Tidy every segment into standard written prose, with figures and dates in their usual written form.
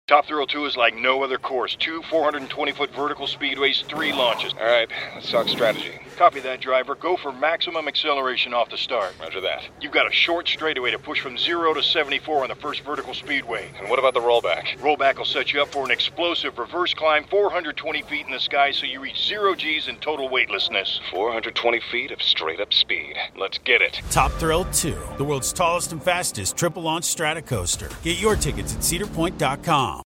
Top Thrill 2 is like no other course. 2 420-foot vertical speedways, 3 launches. All right, let's talk strategy. Copy that, driver. Go for maximum acceleration off the start. Roger that. You've got a short straightaway to push from 0 to 74 on the first vertical speedway. And what about the rollback? Rollback will set you up for an explosive reverse climb 420 feet in the sky so you reach 0 G's in total weightlessness. 420 feet of straight-up speed. Let's get it. Top Thrill 2, the world's tallest and fastest triple-launch Stratocoaster. Get your tickets at cedarpoint.com.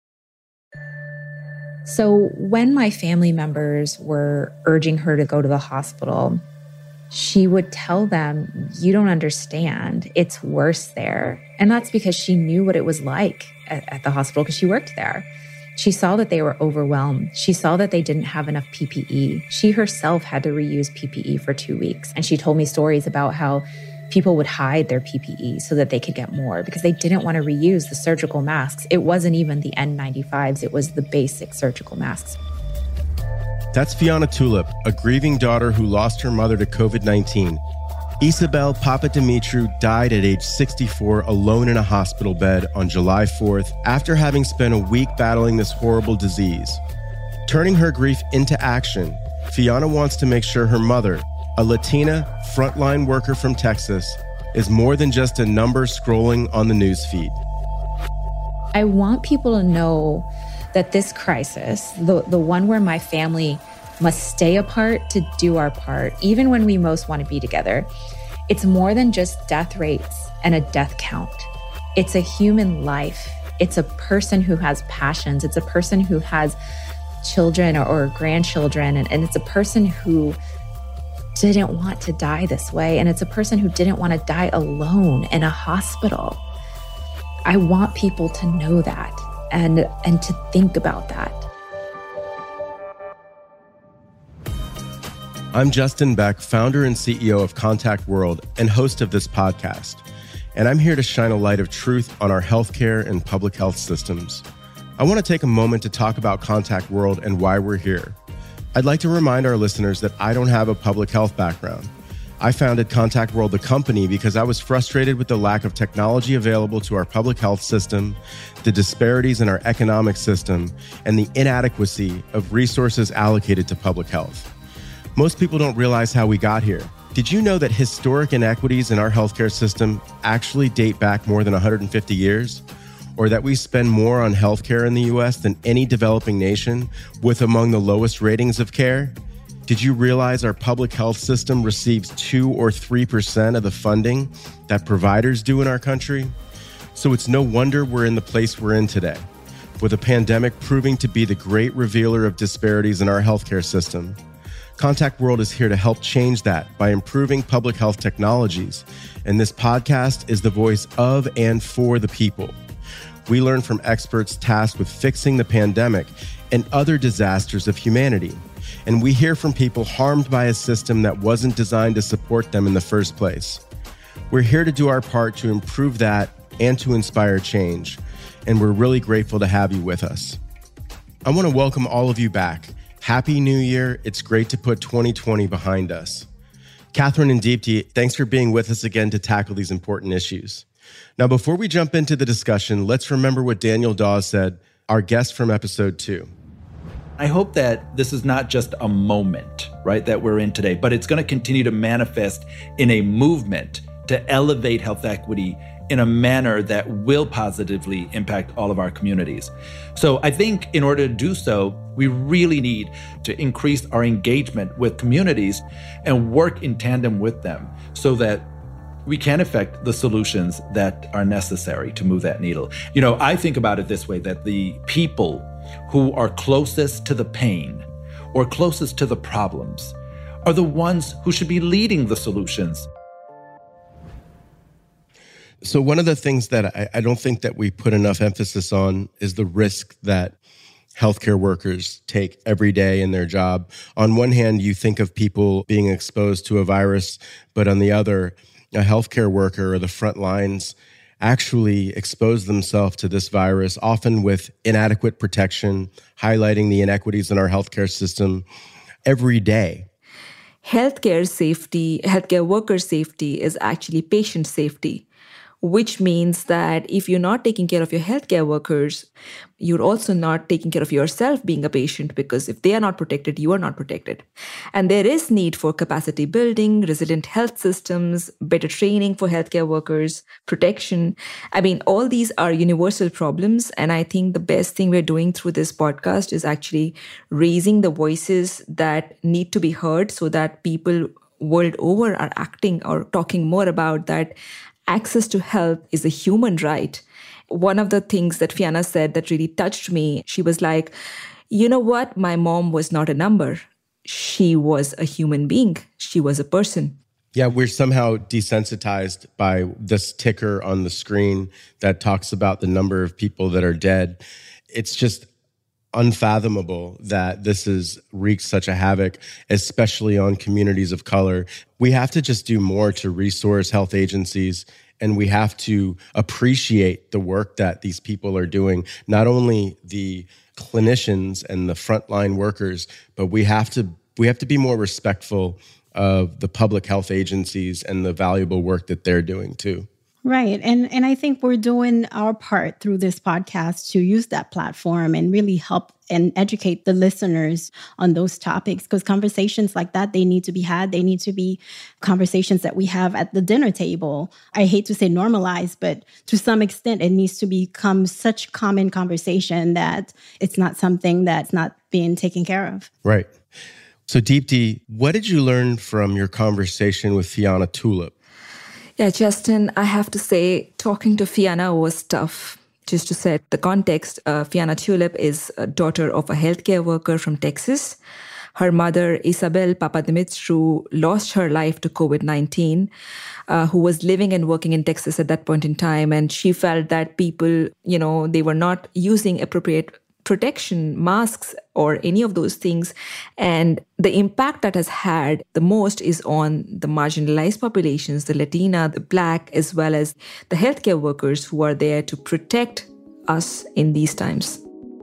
So when my family members were urging her to go to the hospital, she would tell them, "You don't understand. It's worse there." And that's because she knew what it was like at the hospital because she worked there. She saw that they were overwhelmed. She saw that they didn't have enough PPE. She herself had to reuse PPE for 2 weeks. And she told me stories about how people would hide their PPE so that they could get more because they didn't want to reuse the surgical masks. It wasn't even the N95s. It was the basic surgical masks. That's Fiona Tulip, a grieving daughter who lost her mother to COVID-19. Isabel Papademetriou died at age 64 alone in a hospital bed on July 4th after having spent a week battling this horrible disease. Turning her grief into action, Fiona wants to make sure her mother, a Latina frontline worker from Texas, is more than just a number scrolling on the newsfeed. I want people to know that this crisis, the one where my family must stay apart to do our part, even when we most want to be together, it's more than just death rates and a death count. It's a human life. It's a person who has passions. It's a person who has children or grandchildren. And it's a person who didn't want to die this way. And it's a person who didn't want to die alone in a hospital. I want people to know that and to think about that. I'm Justin Beck, founder and CEO of Contact World and host of this podcast. And I'm here to shine a light of truth on our healthcare and public health systems. I want to take a moment to talk about Contact World and why we're here. I'd like to remind our listeners that I don't have a public health background. I founded Contact World, the company, because I was frustrated with the lack of technology available to our public health system, the disparities in our economic system, and the inadequacy of resources allocated to public health. Most people don't realize how we got here. Did you know that historic inequities in our healthcare system actually date back more than 150 years? Or that we spend more on healthcare in the US than any developing nation with among the lowest ratings of care? Did you realize our public health system receives 2 or 3% of the funding that providers do in our country? So it's no wonder we're in the place we're in today, with a pandemic proving to be the great revealer of disparities in our healthcare system. Contact World is here to help change that by improving public health technologies, and this podcast is the voice of and for the people. We learn from experts tasked with fixing the pandemic and other disasters of humanity. And we hear from people harmed by a system that wasn't designed to support them in the first place. We're here to do our part to improve that and to inspire change. And we're really grateful to have you with us. I want to welcome all of you back. Happy New Year. It's great to put 2020 behind us. Catherine and Deepti, thanks for being with us again to tackle these important issues. Now, before we jump into the discussion, let's remember what Daniel Dawes said, our guest from episode 2. I hope that this is not just a moment, right, that we're in today, but it's going to continue to manifest in a movement to elevate health equity in a manner that will positively impact all of our communities. So I think in order to do so, we really need to increase our engagement with communities and work in tandem with them so that we can affect the solutions that are necessary to move that needle. You know, I think about it this way, that the people who are closest to the pain or closest to the problems are the ones who should be leading the solutions. So one of the things that I don't think that we put enough emphasis on is the risk that healthcare workers take every day in their job. On one hand, you think of people being exposed to a virus, but on the other, a healthcare worker or the front lines actually expose themselves to this virus, often with inadequate protection, highlighting the inequities in our healthcare system every day. Healthcare safety, healthcare worker safety is actually patient safety. which means that if you're not taking care of your healthcare workers, you're also not taking care of yourself being a patient, because if they are not protected, you are not protected. And there is need for capacity building, resilient health systems, better training for healthcare workers, protection. I mean, all these are universal problems. And I think the best thing we're doing through this podcast is actually raising the voices that need to be heard so that people world over are acting or talking more about that access to health is a human right. One of the things that Fianna said that really touched me, she was like, you know what? My mom was not a number. She was a human being. She was a person. Yeah, we're somehow desensitized by this ticker on the screen that talks about the number of people that are dead. It's just unfathomable that this has wreaked such a havoc, especially on communities of color. We have to just do more to resource health agencies, and we have to appreciate the work that these people are doing, not only the clinicians and the frontline workers, but we have to be more respectful of the public health agencies and the valuable work that they're doing too. Right. And I think we're doing our part through this podcast to use that platform and really help and educate the listeners on those topics, because conversations like that, they need to be had. They need to be conversations that we have at the dinner table. I hate to say normalized, but to some extent, it needs to become such common conversation that it's not something that's not being taken care of. Right. So Deepti, what did you learn from your conversation with Fianna Tulip? Yeah, Justin, I have to say, talking to Fianna was tough. Just to set the context, Fianna Tulip is a daughter of a healthcare worker from Texas. Her mother, Isabel Papademitru, lost her life to COVID-19, who was living and working in Texas at that point in time. And she felt that people, they were not using appropriate protection, masks, or any of those things. And the impact that has had the most is on the marginalized populations, the Latina, the Black, as well as the healthcare workers who are there to protect us in these times.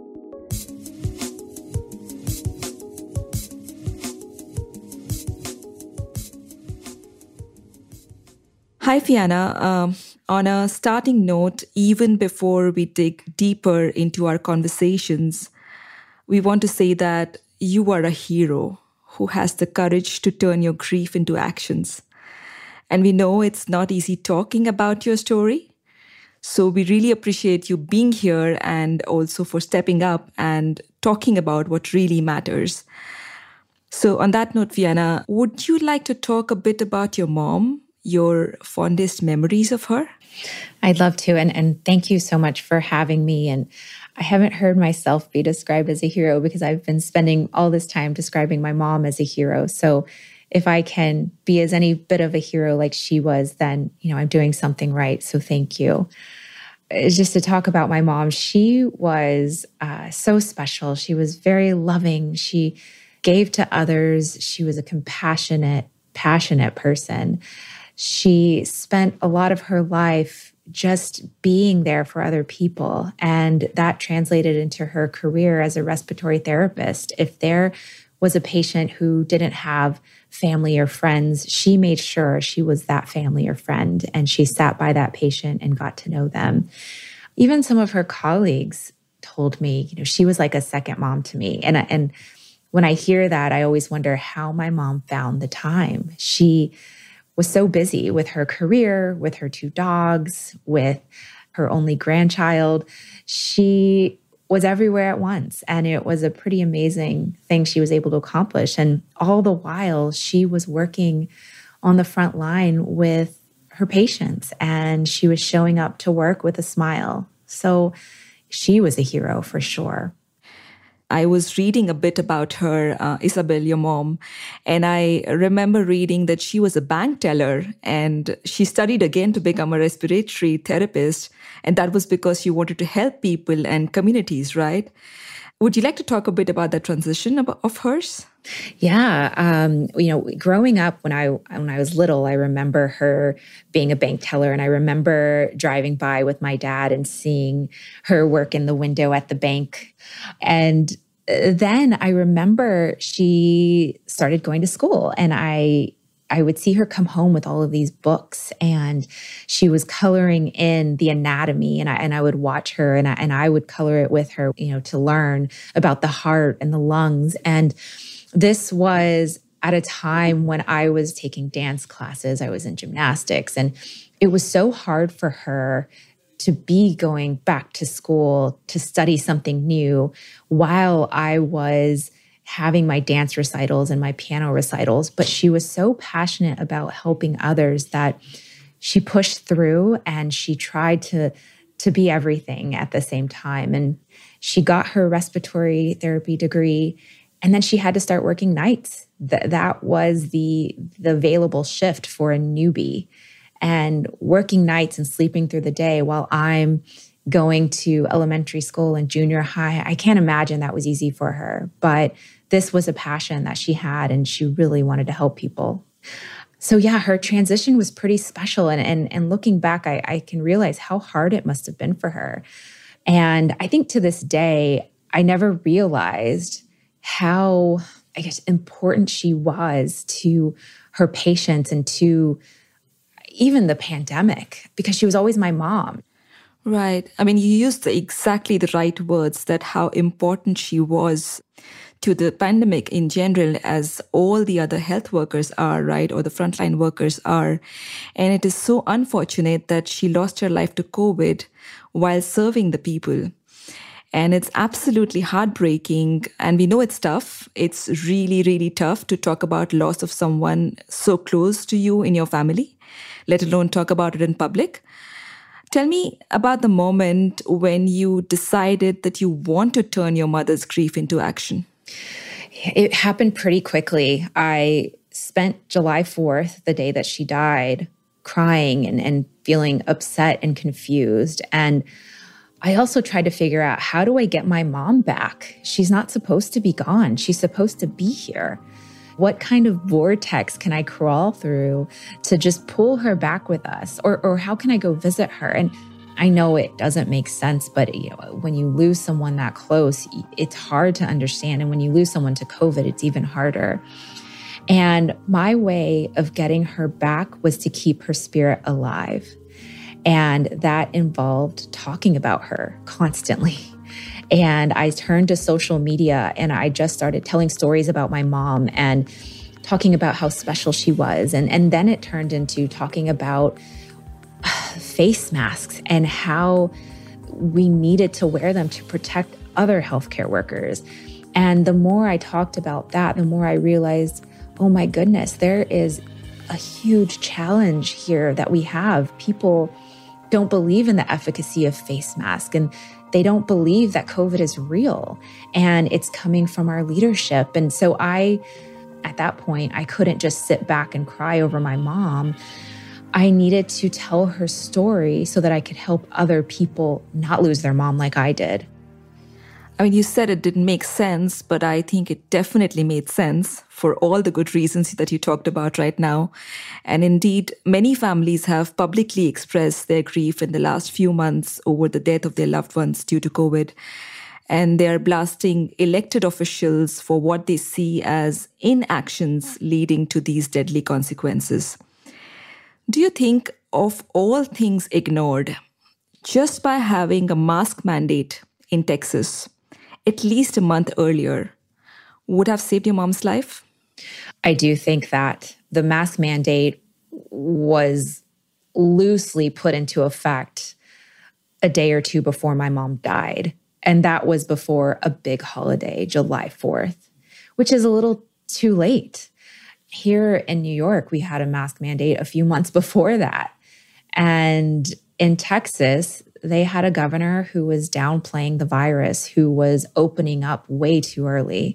Hi, Fianna. On a starting note, even before we dig deeper into our conversations, we want to say that you are a hero who has the courage to turn your grief into actions. And we know it's not easy talking about your story. So we really appreciate you being here and also for stepping up and talking about what really matters. So on that note, Fianna, would you like to talk a bit about your mom, your fondest memories of her? I'd love to. And thank you so much for having me. And I haven't heard myself be described as a hero because I've been spending all this time describing my mom as a hero. So if I can be as any bit of a hero like she was, then, I'm doing something right. So thank you. Just to talk about my mom, she was so special. She was very loving. She gave to others. She was a compassionate, passionate person. She spent a lot of her life just being there for other people. And that translated into her career as a respiratory therapist. If there was a patient who didn't have family or friends, she made sure she was that family or friend. And she sat by that patient and got to know them. Even some of her colleagues told me, she was like a second mom to me. And when I hear that, I always wonder how my mom found the time. She was so busy with her career, with her 2 dogs, with her only grandchild. She was everywhere at once. And it was a pretty amazing thing she was able to accomplish. And all the while, she was working on the front line with her patients. And she was showing up to work with a smile. So she was a hero for sure. I was reading a bit about her, Isabel, your mom, and I remember reading that she was a bank teller and she studied again to become a respiratory therapist. And that was because she wanted to help people and communities, right? Would you like to talk a bit about that transition of hers? Yeah. Growing up when I was little, I remember her being a bank teller, and I remember driving by with my dad and seeing her work in the window at the bank. And then I remember she started going to school, and I I would see her come home with all of these books, and she was coloring in the anatomy, and I would watch her, and I would color it with her, to learn about the heart and the lungs. And this was at a time when I was taking dance classes, I was in gymnastics, and it was so hard for her to be going back to school to study something new while I was having my dance recitals and my piano recitals. But she was so passionate about helping others that she pushed through, and she tried to be everything at the same time. And she got her respiratory therapy degree, and then she had to start working nights. That was the available shift for a newbie. And working nights and sleeping through the day while I'm going to elementary school and junior high, I can't imagine that was easy for her. But this was a passion that she had, and she really wanted to help people. So yeah, her transition was pretty special. And looking back, I can realize how hard it must have been for her. And I think to this day, I never realized how, important she was to her patients and to even the pandemic, because she was always my mom. Right. I mean, you used exactly the right words, that how important she was to the pandemic in general, as all the other health workers are, right? Or the frontline workers are. And it is so unfortunate that she lost her life to COVID while serving the people. And it's absolutely heartbreaking. And we know it's tough. It's really, really tough to talk about loss of someone so close to you in your family, let alone talk about it in public. Tell me about the moment when you decided that you want to turn your mother's grief into action. It happened pretty quickly. I spent July 4th, the day that she died, crying and feeling upset and confused. And I also tried to figure out, how do I get my mom back? She's not supposed to be gone. She's supposed to be here. What kind of vortex can I crawl through to just pull her back with us? Or how can I go visit her? And I know it doesn't make sense, but when you lose someone that close, it's hard to understand. And when you lose someone to COVID, it's even harder. And my way of getting her back was to keep her spirit alive. And that involved talking about her constantly. And I turned to social media, and I just started telling stories about my mom and talking about how special she was. And then it turned into talking about face masks and how we needed to wear them to protect other healthcare workers. And the more I talked about that, the more I realized, oh my goodness, there is a huge challenge here that we have. People don't believe in the efficacy of face masks, and they don't believe that COVID is real, and it's coming from our leadership. And so at that point, I couldn't just sit back and cry over my mom. I needed to tell her story so that I could help other people not lose their mom like I did. I mean, you said it didn't make sense, but I think it definitely made sense for all the good reasons that you talked about right now. And indeed, many families have publicly expressed their grief in the last few months over the death of their loved ones due to COVID. And they are blasting elected officials for what they see as inactions leading to these deadly consequences. Do you think, of all things ignored, just by having a mask mandate in Texas at least a month earlier would have saved your mom's life? I do think that the mask mandate was loosely put into effect a day or two before my mom died. And that was before a big holiday, July 4th, which is a little too late. Here in New York, we had a mask mandate a few months before that. And in Texas, they had a governor who was downplaying the virus, who was opening up way too early,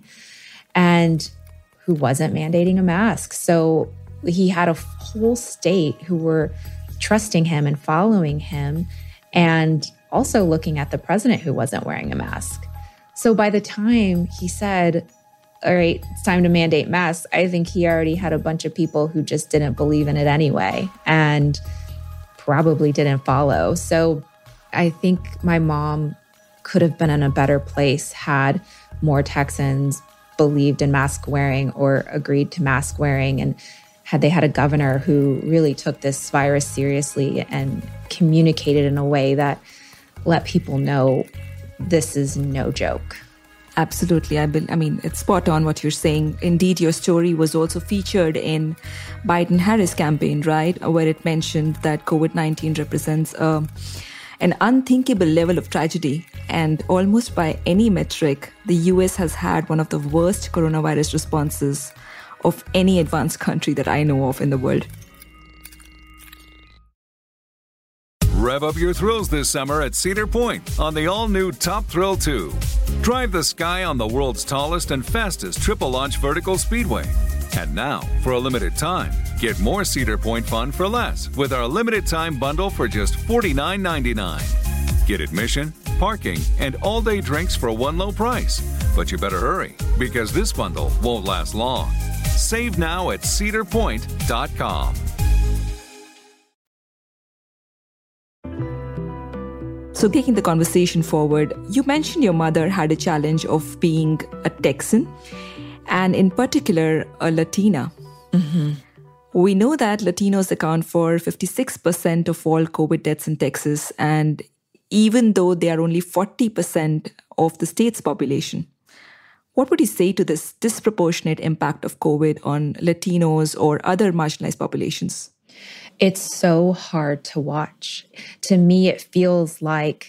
and who wasn't mandating a mask. So he had a whole state who were trusting him and following him, and also looking at the president who wasn't wearing a mask. So by the time he said, all right, it's time to mandate masks, I think he already had a bunch of people who just didn't believe in it anyway and probably didn't follow. So I think my mom could have been in a better place had more Texans believed in mask wearing or agreed to mask wearing. And had they had a governor who really took this virus seriously and communicated in a way that let people know this is no joke. Absolutely. I mean, it's spot on what you're saying. Indeed, your story was also featured in Biden-Harris campaign, right? Where it mentioned that COVID-19 represents an unthinkable level of tragedy. And almost by any metric, the US has had one of the worst coronavirus responses of any advanced country that I know of in the world. Rev up your thrills this summer at Cedar Point on the all-new Top Thrill 2. Drive the sky on the world's tallest and fastest triple-launch vertical speedway. And now, for a limited time, get more Cedar Point fun for less with our limited-time bundle for just $49.99. Get admission, parking, and all-day drinks for one low price. But you better hurry, because this bundle won't last long. Save now at cedarpoint.com. So taking the conversation forward, you mentioned your mother had a challenge of being a Texan, and in particular, a Latina. Mm-hmm. We know that Latinos account for 56% of all COVID deaths in Texas, and even though they are only 40% of the state's population. What would you say to this disproportionate impact of COVID on Latinos or other marginalized populations? It's so hard to watch. To me, it feels like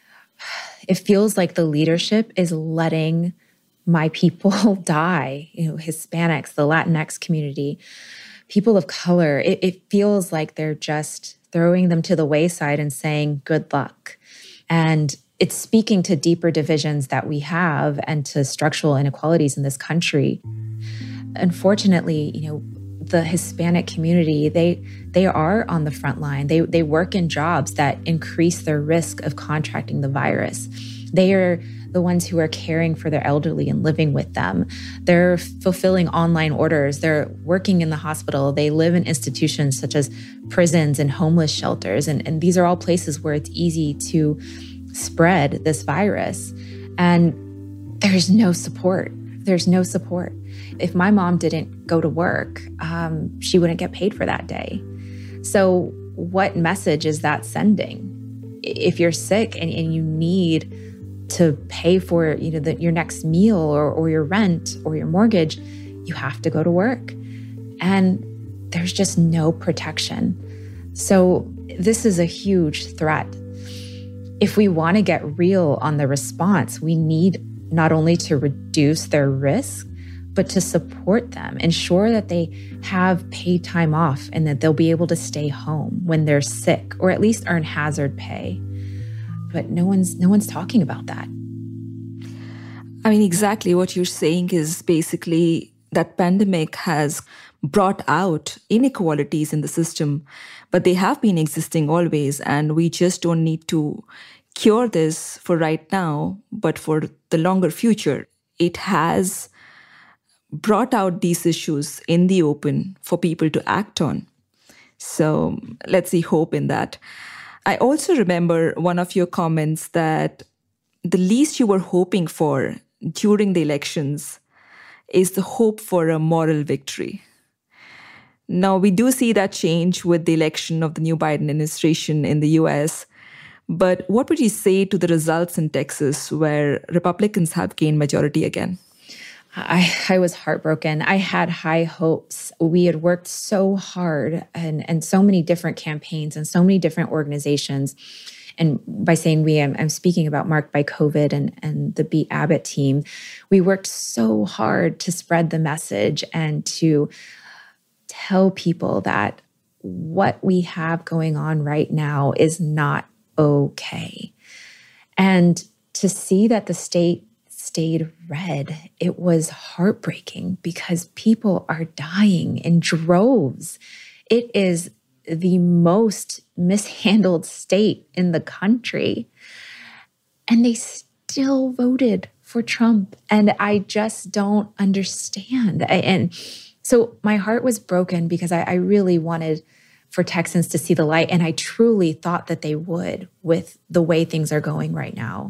the leadership is letting my people die. Hispanics, the Latinx community, people of color. It feels like they're just throwing them to the wayside and saying, good luck. And it's speaking to deeper divisions that we have and to structural inequalities in this country. Unfortunately, the Hispanic community, they are on the front line. They work in jobs that increase their risk of contracting the virus. They are the ones who are caring for their elderly and living with them. They're fulfilling online orders. They're working in the hospital. They live in institutions such as prisons and homeless shelters. And these are all places where it's easy to spread this virus. And there's no support. There's no support. If my mom didn't go to work, she wouldn't get paid for that day. So what message is that sending? If you're sick and you need to pay for your next meal or your rent or your mortgage, you have to go to work. And there's just no protection. So this is a huge threat. If we want to get real on the response, we need not only to reduce their risk, but to support them, ensure that they have paid time off and that they'll be able to stay home when they're sick, or at least earn hazard pay. But no one's talking about that. I mean, exactly what you're saying is basically that pandemic has brought out inequalities in the system, but they have been existing always, and we just don't need to cure this for right now, but for the longer future. It has brought out these issues in the open for people to act on. So let's see hope in that. I also remember one of your comments that the least you were hoping for during the elections is the hope for a moral victory. Now, we do see that change with the election of the new Biden administration in the US. But what would you say to the results in Texas where Republicans have gained majority again? I was heartbroken. I had high hopes. We had worked so hard and so many different campaigns and so many different organizations. And by saying we, I'm speaking about Marked by COVID and the Beat Abbott team. We worked so hard to spread the message and to tell people that what we have going on right now is not okay. And to see that the state stayed red, it was heartbreaking because people are dying in droves. It is the most mishandled state in the country. And they still voted for Trump. And I just don't understand. And so my heart was broken because I really wanted for Texans to see the light. And I truly thought that they would with the way things are going right now.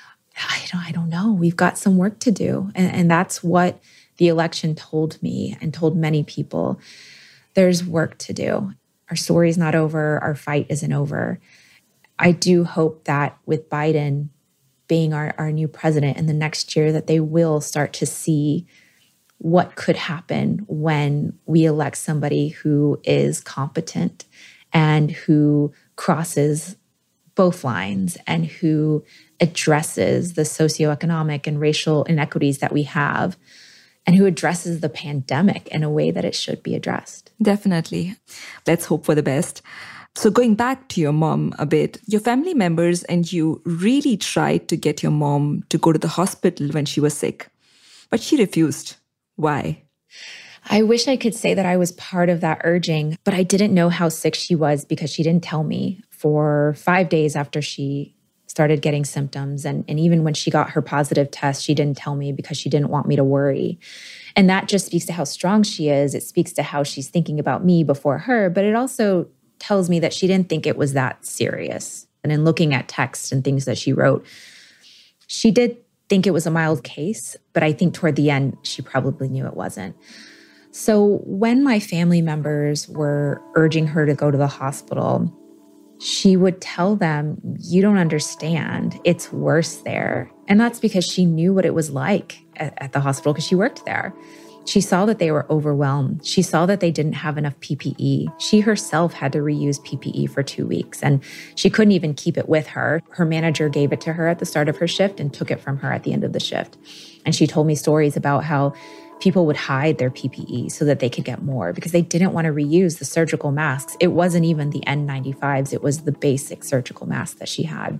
I don't know. We've got some work to do. And that's what the election told me and told many people. there's work to do. Our story's not over. Our fight isn't over. I do hope that with Biden being our new president in the next year, that they will start to see what could happen when we elect somebody who is competent and who crosses both lines and who addresses the socioeconomic and racial inequities that we have and who addresses the pandemic in a way that it should be addressed. Definitely. Let's hope for the best. So going back to your mom a bit, your family members and you really tried to get your mom to go to the hospital when she was sick, but she refused. Why? I wish I could say that I was part of that urging, but I didn't know how sick she was because she didn't tell me for 5 days after she started getting symptoms. And even when she got her positive test, she didn't tell me because she didn't want me to worry. And that just speaks to how strong she is. It speaks to how she's thinking about me before her, but it also tells me that she didn't think it was that serious. And in looking at texts and things that she wrote, she did think it was a mild case, but I think toward the end, she probably knew it wasn't. So when my family members were urging her to go to the hospital, she would tell them, you don't understand, it's worse there. And that's because she knew what it was like at the hospital because she worked there. She saw that they were overwhelmed. She saw that they didn't have enough PPE. She herself had to reuse PPE for 2 weeks, and she couldn't even keep it with her. Her manager gave it to her at the start of her shift and took it from her at the end of the shift. And she told me stories about how people would hide their PPE so that they could get more because they didn't want to reuse the surgical masks. It wasn't even the N95s. It was the basic surgical mask that she had.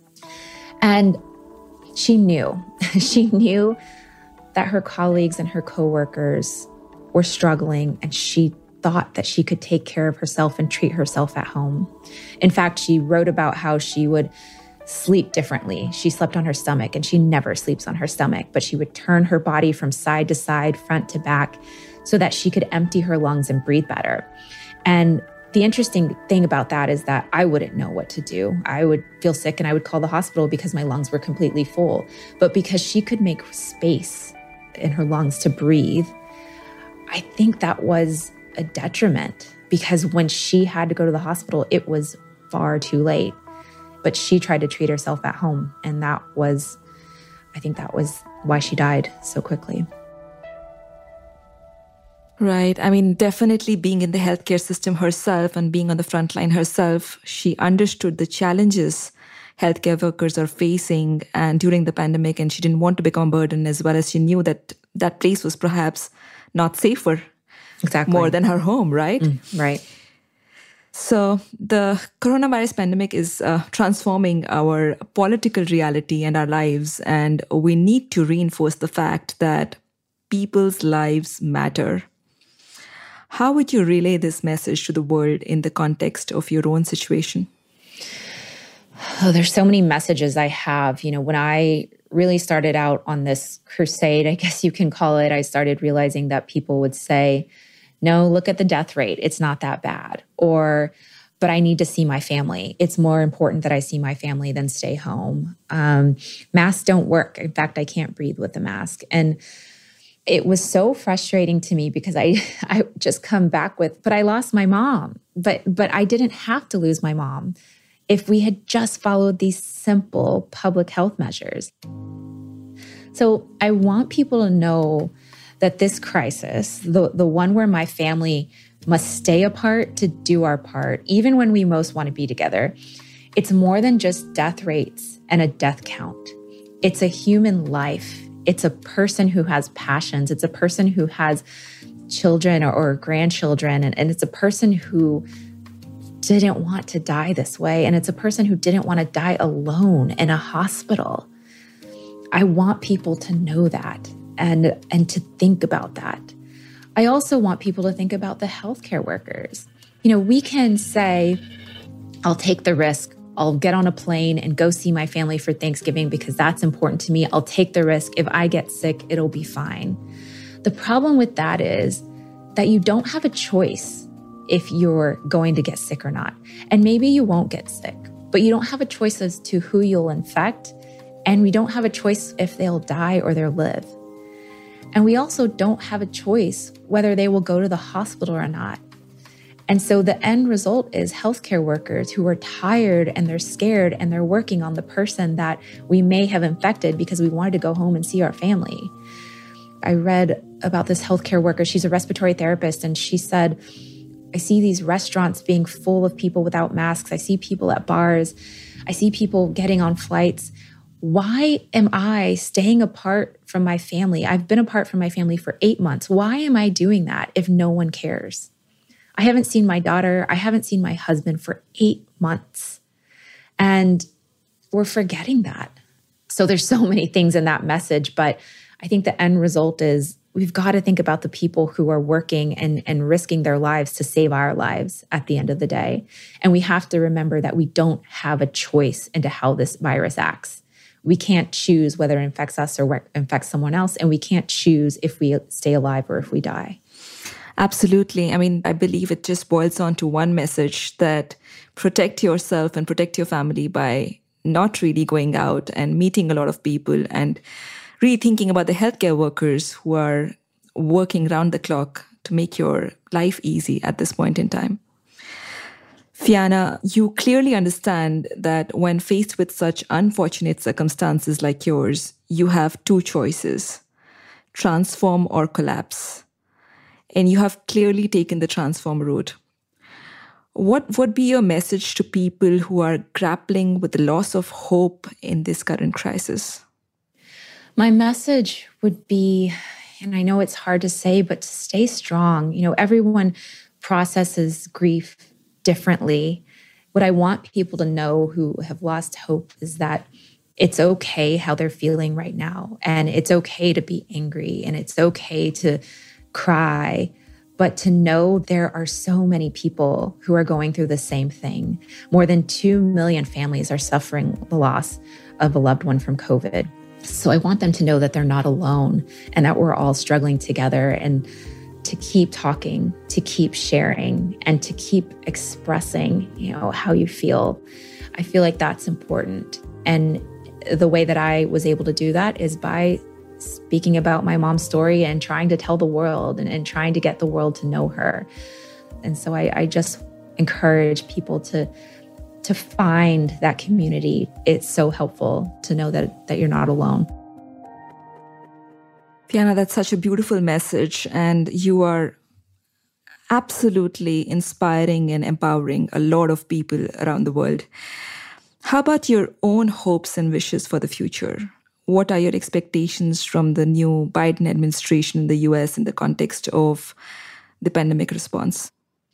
And she knew that her colleagues and her coworkers were struggling, and she thought that she could take care of herself and treat herself at home. In fact, she wrote about how she would sleep differently. She slept on her stomach, and she never sleeps on her stomach, but she would turn her body from side to side, front to back, so that she could empty her lungs and breathe better. And the interesting thing about that is that I wouldn't know what to do. I would feel sick and I would call the hospital because my lungs were completely full. But because she could make space in her lungs to breathe, I think that was a detriment because when she had to go to the hospital, it was far too late. But she tried to treat herself at home. And I think that was why she died so quickly. Right. I mean, definitely being in the healthcare system herself and being on the front line herself, she understood the challenges healthcare workers are facing and during the pandemic, and she didn't want to become a burden, as well as she knew that that place was perhaps not safer more than her home, right? Right. So the coronavirus pandemic is transforming our political reality and our lives, and we need to reinforce the fact that people's lives matter. How would you relay this message to the world in the context of your own situation? Oh, there's so many messages I have. You know, when I really started out on this crusade, I guess you can call it, I started realizing that people would say, no, look at the death rate. It's not that bad. Or, but I need to see my family. It's more important that I see my family than stay home. Masks don't work. In fact, I can't breathe with the mask. And it was so frustrating to me because I just come back with, but I lost my mom. But I didn't have to lose my mom if we had just followed these simple public health measures. So I want people to know that this crisis, the one where my family must stay apart to do our part, even when we most want to be together, it's more than just death rates and a death count. It's a human life. It's a person who has passions. It's a person who has children or grandchildren. And it's a person who didn't want to die this way. And it's a person who didn't want to die alone in a hospital. I want people to know that and to think about that. I also want people to think about the healthcare workers. You know, we can say, I'll take the risk. I'll get on a plane and go see my family for Thanksgiving because that's important to me. I'll take the risk. If I get sick, it'll be fine. The problem with that is that you don't have a choice if you're going to get sick or not. And maybe you won't get sick, but you don't have a choice as to who you'll infect. And we don't have a choice if they'll die or they'll live. And we also don't have a choice whether they will go to the hospital or not. And so the end result is healthcare workers who are tired and they're scared and they're working on the person that we may have infected because we wanted to go home and see our family. I read about this healthcare worker. She's a respiratory therapist, and she said, I see these restaurants being full of people without masks. I see people at bars. I see people getting on flights. Why am I staying apart from my family? I've been apart from my family for 8 months. Why am I doing that if no one cares? I haven't seen my daughter. I haven't seen my husband for 8 months. And we're forgetting that. So there's so many things in that message, but I think the end result is we've got to think about the people who are working and risking their lives to save our lives at the end of the day. And we have to remember that we don't have a choice into how this virus acts. We can't choose whether it infects us or infects someone else, and we can't choose if we stay alive or if we die. Absolutely. I mean, I believe it just boils down to one message, that protect yourself and protect your family by not really going out and meeting a lot of people, and really thinking about the healthcare workers who are working round the clock to make your life easy at this point in time. Fianna, you clearly understand that when faced with such unfortunate circumstances like yours, you have two choices: transform or collapse. And you have clearly taken the transform route. What would be your message to people who are grappling with the loss of hope in this current crisis? My message would be, and I know it's hard to say, but to stay strong. You know, everyone processes grief differently. What I want people to know who have lost hope is that it's okay how they're feeling right now. And it's okay to be angry, and it's okay to cry, but to know there are so many people who are going through the same thing. More than 2 million families are suffering the loss of a loved one from COVID. So I want them to know that they're not alone and that we're all struggling together, and to keep talking, to keep sharing, and to keep expressing, how you feel. I feel like that's important. And the way that I was able to do that is by speaking about my mom's story and trying to tell the world and trying to get the world to know her. And so I just encourage people to find that community. It's so helpful to know that you're not alone. Fianna, that's such a beautiful message, and you are absolutely inspiring and empowering a lot of people around the world. How about your own hopes and wishes for the future? What are your expectations from the new Biden administration in the US in the context of the pandemic response?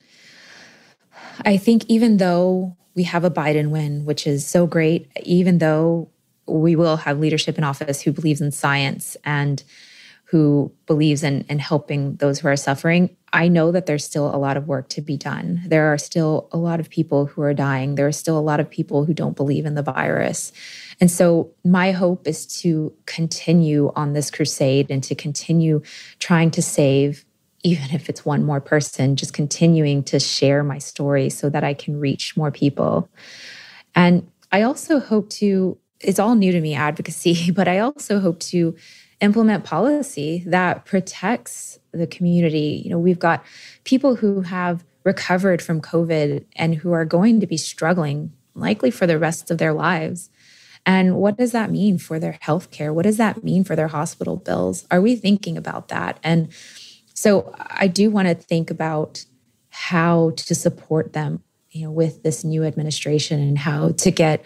I think even though we have a Biden win, which is so great, even though we will have leadership in office who believes in science and who believes in helping those who are suffering, I know that there's still a lot of work to be done. There are still a lot of people who are dying. There are still a lot of people who don't believe in the virus. And so my hope is to continue on this crusade and to continue trying to save, even if it's one more person, just continuing to share my story so that I can reach more people. And I also hope to, it's all new to me, advocacy, but I also hope to implement policy that protects the community. We've got people who have recovered from COVID and who are going to be struggling likely for the rest of their lives. And what does that mean for their healthcare? What does that mean for their hospital bills? Are we thinking about that? And so I do want to think about how to support them, with this new administration, and how to get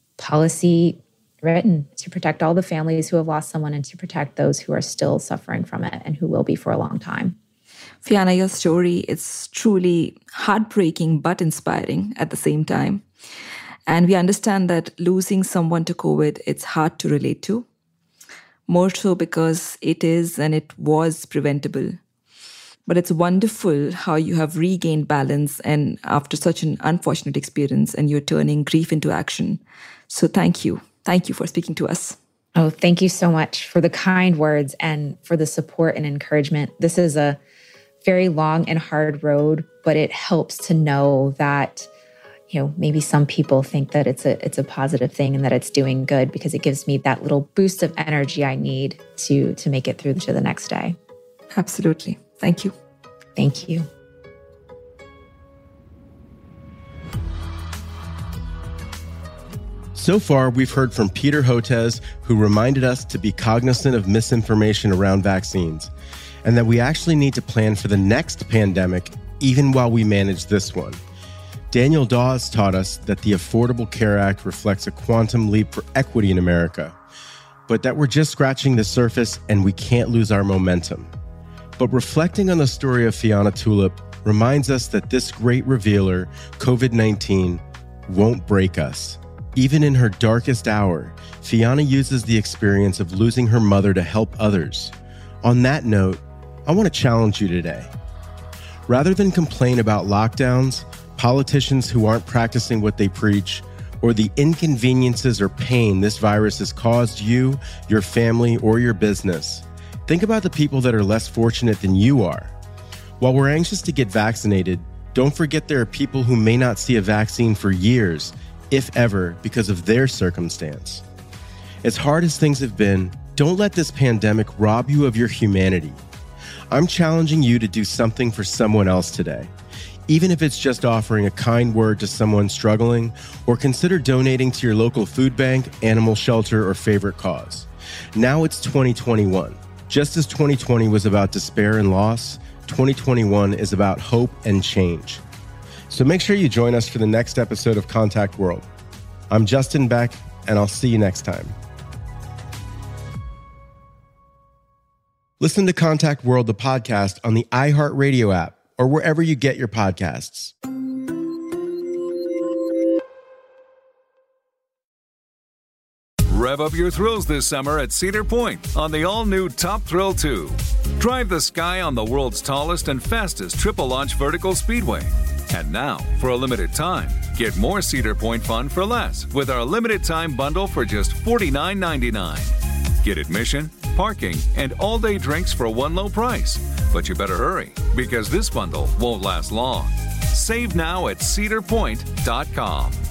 policy written to protect all the families who have lost someone and to protect those who are still suffering from it and who will be for a long time. Fianna, your story is truly heartbreaking but inspiring at the same time. And we understand that losing someone to COVID, it's hard to relate to. More so because it is and it was preventable. But it's wonderful how you have regained balance and after such an unfortunate experience, and you're turning grief into action. So thank you. Thank you for speaking to us. Oh, thank you so much for the kind words and for the support and encouragement. This is a very long and hard road, but it helps to know that, maybe some people think that it's a positive thing and that it's doing good, because it gives me that little boost of energy I need to make it through to the next day. Absolutely. Thank you. Thank you. So far, we've heard from Peter Hotez, who reminded us to be cognizant of misinformation around vaccines, and that we actually need to plan for the next pandemic, even while we manage this one. Daniel Dawes taught us that the Affordable Care Act reflects a quantum leap for equity in America, but that we're just scratching the surface and we can't lose our momentum. But reflecting on the story of Fiona Tulip reminds us that this great revealer, COVID-19, won't break us. Even in her darkest hour, Fiona uses the experience of losing her mother to help others. On that note, I want to challenge you today. Rather than complain about lockdowns, politicians who aren't practicing what they preach, or the inconveniences or pain this virus has caused you, your family, or your business, think about the people that are less fortunate than you are. While we're anxious to get vaccinated, don't forget there are people who may not see a vaccine for years, if ever, because of their circumstance. As hard as things have been, don't let this pandemic rob you of your humanity. I'm challenging you to do something for someone else today. Even if it's just offering a kind word to someone struggling, or consider donating to your local food bank, animal shelter, or favorite cause. Now it's 2021. Just as 2020 was about despair and loss, 2021 is about hope and change. So make sure you join us for the next episode of Contact World. I'm Justin Beck, and I'll see you next time. Listen to Contact World, the podcast, on the iHeartRadio app, or wherever you get your podcasts. Rev up your thrills this summer at Cedar Point on the all-new Top Thrill 2. Drive the sky on the world's tallest and fastest triple-launch vertical speedway. And now, for a limited time, get more Cedar Point fun for less with our limited-time bundle for just $49.99. Get admission, parking, and all-day drinks for one low price. But you better hurry, because this bundle won't last long. Save now at cedarpoint.com.